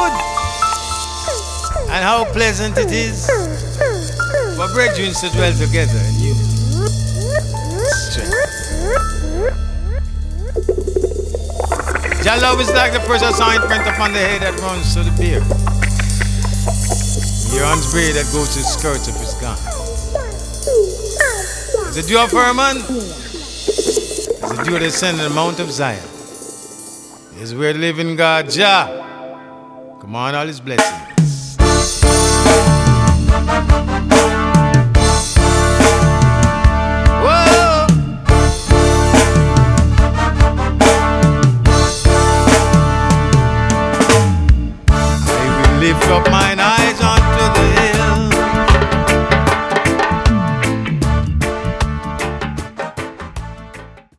good and how pleasant it is for brethren to dwell together in unity. Strength. Jah love is like the precious ointment upon the head that runs to the beard. The Aaron's braid that goes to the skirts of his garment. As the dew of Hermon, as the dew that descended on the Mount of Zion, is where the living God, Jah, come on, all his blessings.